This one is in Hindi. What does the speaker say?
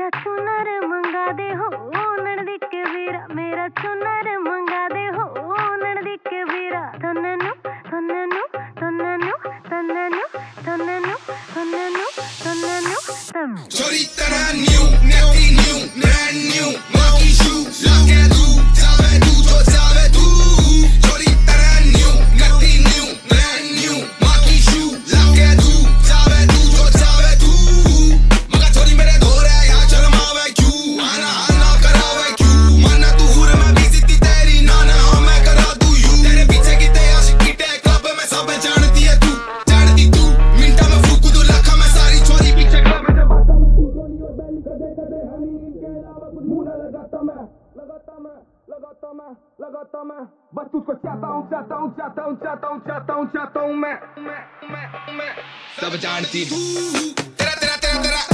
मेरा चुनर मंगा दे हो नड़दिक वीरा मेरा चुनर मंगा दे हो नड़दिक वीरा तन्ननु तन्ननु तन्ननु तन्ननु तन्ननु तन्ननु तन्ननु छोरी तरह न्यू नेटी न्यू ब्रांड न्यू माकी शूज लगे तू जावे तू जो जावे तू छोरी तरह न्यू नेटी न्यू ब्रांड न्यू माकी शूज लगे तू जावे तू जो जावे तू मगर छोरी मेरे धोरे यार शर्मावे क्यों आना आना करावे क्यों माना तू हुर में भी जिद्दी तेरी नाना हाँ मैं करा दूं यू तेरे पीछे की ते आशिकी टे क्लब में सब जानती है तू जानती तू मिनटा में फूक दूं लाखा में सारी छोरी पीछे क्लब में जब आता मैं तू जोनी और बैली कदे कदे हनी इनके अलावा कुछ मुंह ना लगाता मैं बस तुझको चाहता हूँ मैं सब जानती तू तेरा तेरा तेरा तेरा